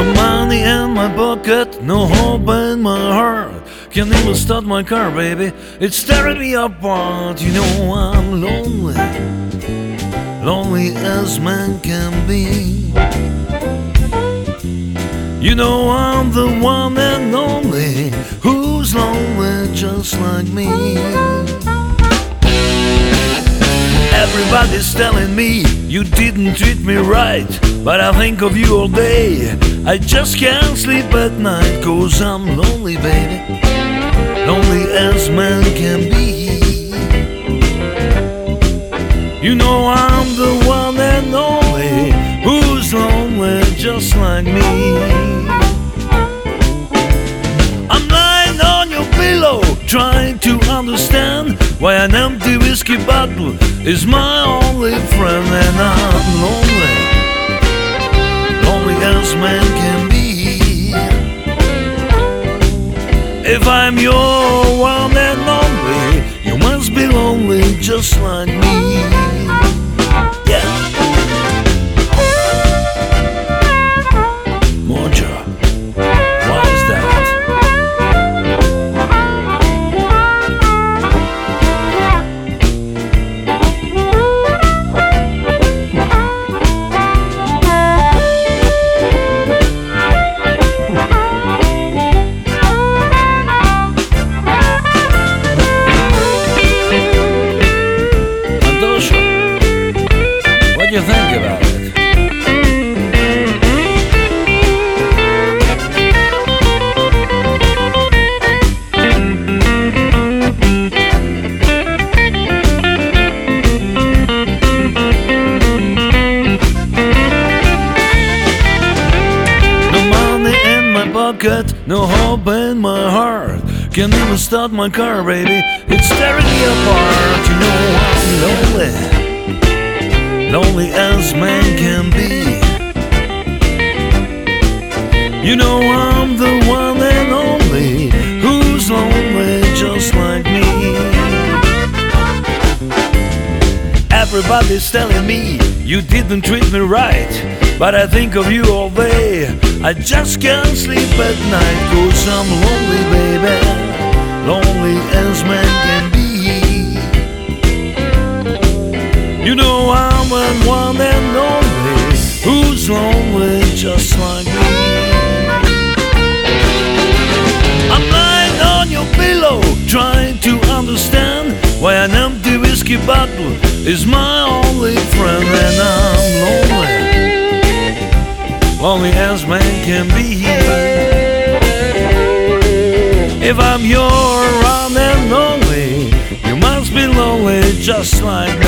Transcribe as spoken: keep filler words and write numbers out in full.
No money in my pocket, no hope in my heart. Can't even start my car, baby, it's tearing me apart. You know I'm lonely, lonely as man can be. You know I'm the one and only who's lonely just like me. Everybody's telling me you didn't treat me right, but I think of you all day. I just can't sleep at night, 'cause I'm lonely, baby, lonely as man can be. You know I'm the one and only who's lonely just like me. I'm lying on your pillow trying to understand why an empty whiskey bottle is my only friend. And I'm lonely, lonely as man can be. If I'm your one and only, you must be lonely just like me. Yeah. Mojo, why is that? What do you think about it? No money in my pocket, no hope in my heart. Can't even start my car, baby, it's tearing me apart. You know I'm lonely, lonely as man can be. You know I'm the one and only who's lonely just like me. Everybody's telling me you didn't treat me right, but I think of you all day. I just can't sleep at night, 'cause I'm lonely, baby, lonely as man can be. You know I'm one and only who's lonely just like me. I'm lying on your pillow trying to understand why an empty whiskey bottle is my only friend. And I'm lonely, lonely as man can be. If I'm your one and only, you must be lonely just like me.